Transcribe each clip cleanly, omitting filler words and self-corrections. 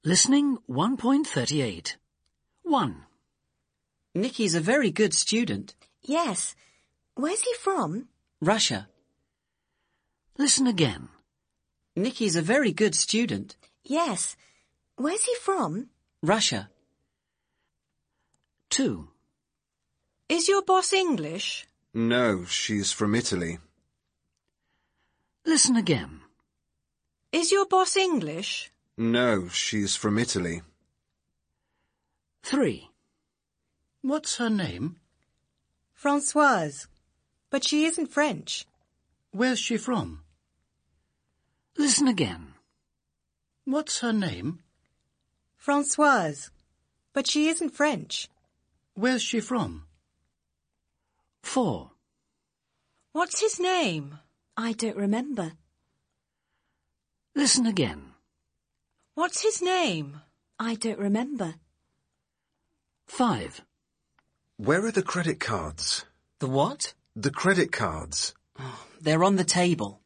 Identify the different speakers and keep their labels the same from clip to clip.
Speaker 1: Listening 1.38. 1.
Speaker 2: Nicky's a very good student.
Speaker 3: Yes. Where's he from?
Speaker 2: Russia.
Speaker 1: Listen again.
Speaker 2: Nicky's a very good student.
Speaker 3: Yes. Where's he from?
Speaker 2: Russia.
Speaker 1: 2.
Speaker 4: Is your boss English?
Speaker 5: No, she's from Italy.
Speaker 1: Listen again.
Speaker 4: Is your boss English?
Speaker 5: No, she's from Italy.
Speaker 1: 3.
Speaker 6: What's her name?
Speaker 4: Françoise. But she isn't French.
Speaker 6: Where's she from?
Speaker 1: Listen again.
Speaker 6: What's her name?
Speaker 4: Françoise. But she isn't French.
Speaker 6: Where's she from?
Speaker 1: 4.
Speaker 4: What's his name?
Speaker 3: I don't remember.
Speaker 1: Listen again.
Speaker 4: What's his name?
Speaker 3: I don't remember.
Speaker 1: 5.
Speaker 5: Where are the credit cards?
Speaker 2: The what?
Speaker 5: The credit cards.
Speaker 2: They're on the table.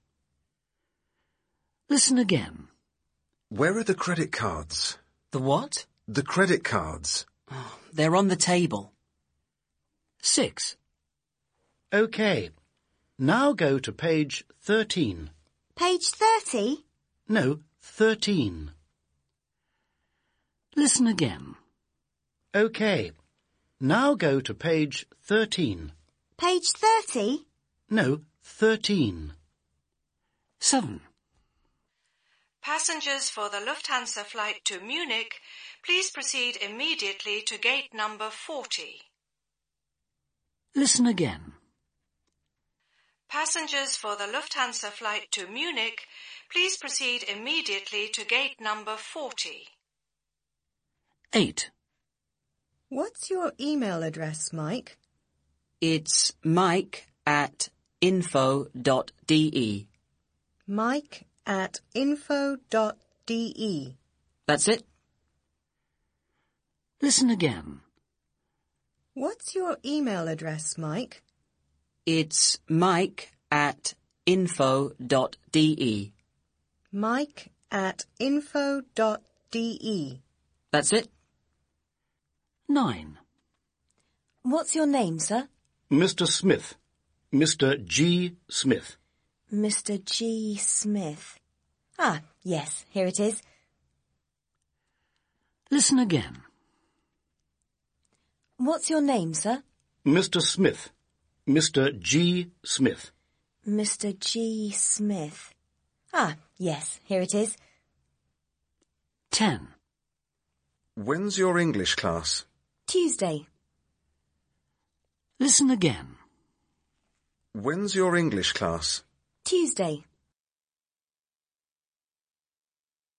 Speaker 1: Listen again.
Speaker 5: Where are the credit cards?
Speaker 2: The what?
Speaker 5: The credit cards.
Speaker 2: They're on the table.
Speaker 1: 6.
Speaker 6: OK. Now go to page 13.
Speaker 3: Page 30?
Speaker 6: No, 13.
Speaker 1: Listen again.
Speaker 6: OK. Now go to page 13.
Speaker 3: Page 30?
Speaker 6: No, 13.
Speaker 1: 7.
Speaker 4: Passengers for the Lufthansa flight to Munich, please proceed immediately to gate number 40.
Speaker 1: Listen again.
Speaker 4: Passengers for the Lufthansa flight to Munich, please proceed immediately to gate number 40.
Speaker 1: 8.
Speaker 4: What's your email address, Mike?
Speaker 2: It's mike@info.de.
Speaker 4: mike@info.de.
Speaker 2: That's it.
Speaker 1: Listen again.
Speaker 4: What's your email address, Mike?
Speaker 2: It's mike@info.de.
Speaker 4: mike@info.de.
Speaker 2: That's it.
Speaker 1: 9.
Speaker 3: What's your name, sir?
Speaker 6: Mr. Smith. Mr. G. Smith.
Speaker 3: Mr. G. Smith. Ah, yes, here it is.
Speaker 1: Listen again.
Speaker 3: What's your name, sir?
Speaker 6: Mr. Smith. Mr. G. Smith.
Speaker 3: Mr. G. Smith. Ah, yes, here it is.
Speaker 1: 10.
Speaker 5: When's your English class?
Speaker 3: Tuesday.
Speaker 1: Listen again.
Speaker 5: When's your English class?
Speaker 3: Tuesday.